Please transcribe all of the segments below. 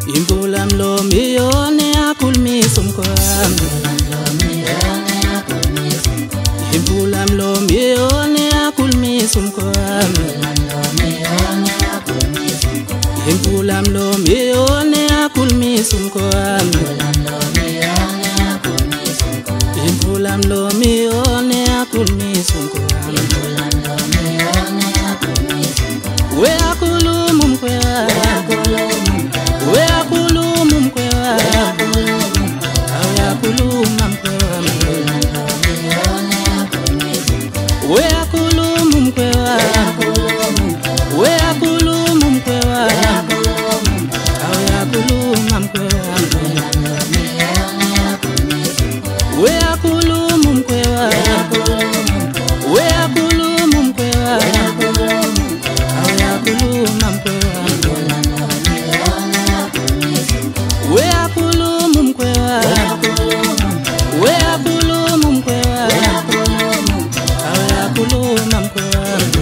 Imbula mlomi yone akulmisa umkwami. Imbula mlomi yone akulmisa umkwami. Imbula mlomi yone akulmisa umkwami. Imbula mlomi yone akulmisa umkwami. We akuluma umkwami. We akuluma umkwami. We akuluma umkwami. We akuluma umkwami. We akuluma umkwami. We akuluma umkwami. We akuluma umkwami. We akuluma umkwami. We akuluma umkwami. We akuluma umkwami. We akuluma umkwami. We akuluma umkwami.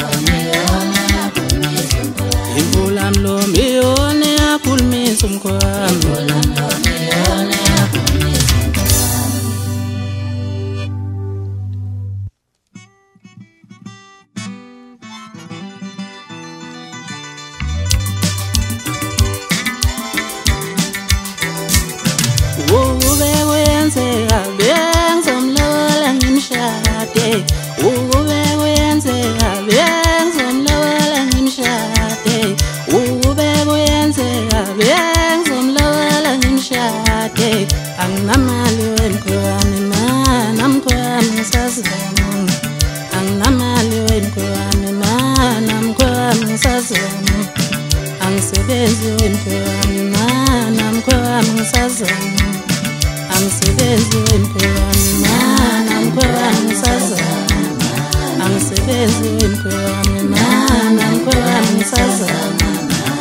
Imbula mlomi yone akulmisa umkwami. Ube wenzeka bengizomlola ngimshade. Ube wenzeka bengizomlola ngimshade. Ube wenzeka bengizomlola ngimshade. Anginamali wemkhwami mana mkhwami ngisazama. Anginamali wemkhwami mana mkhwami ngisazama. Angisebenzi wemkhwami mana mkhwami ngisazama. Angisebenzi wemkhwami mana mkhwami ngisazama. Angisebenzi wemkhwami mana mkhwami ngisazama.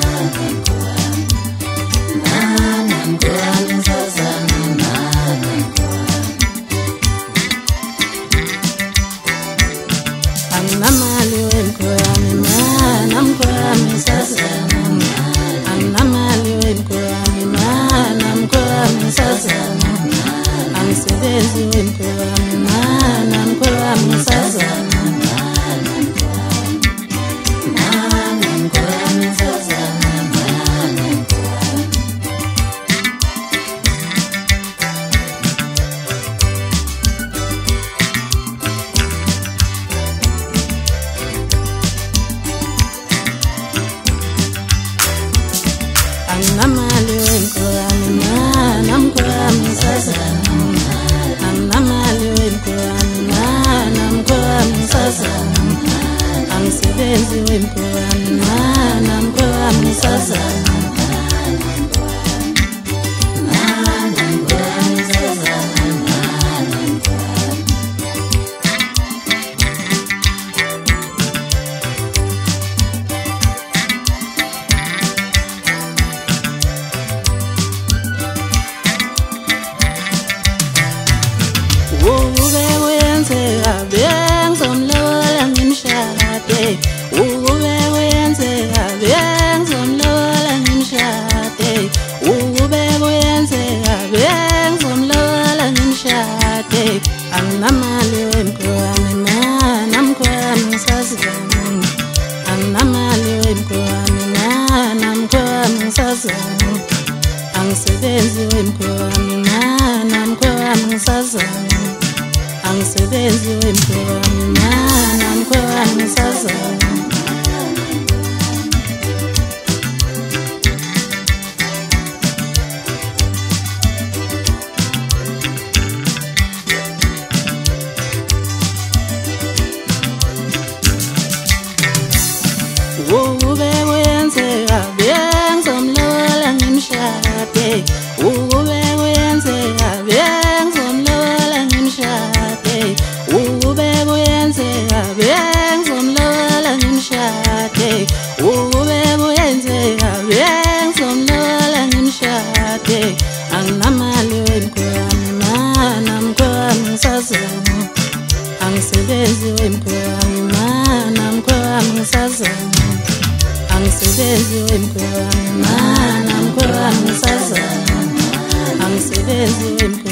Anginamali wemkhwami mana mkhwami ngisazama. Anginamali wemkhwami mana mkhwami ngisazama. Angisebenzi wemkhwami mana mkhwami ngisazama. Anginamali wemkhwami mana mkhwami ngisazama. Anginamali wemkhwami mana mkhwami ngisazama. Angisebenzi wemkhwami mana mkhwami ngisazama. Ube wenzeka bengizomlola ngimshade. Ube wenzeka bengizomlola ngimshade. Ube wenzeka bengizomlola ngimshade. Anginamali wemkhwami mana mkhwami ngisazama. Anginamali wemkhwami mana mkhwami ngisazama. Angisebenzi wemkhwami mana mkhwami ngisazama. Angisebenzi wemkhwami mana mkhwami ngisazama. Ube wenzeka bengizomlola ngimshade. Ube wenzeka bengizomlola ngimshade. Ube wenzeka bengizomlola ngimshade. Ube wenzeka bengizomlola ngimshade. Anginamali wemkhwami mana mkhwami ngisazama. Angisebenzi wemkhwami mana mkhwami ngisazama. Angisebenzi wemkhwami mana mkhwami ngisazana angisebenzi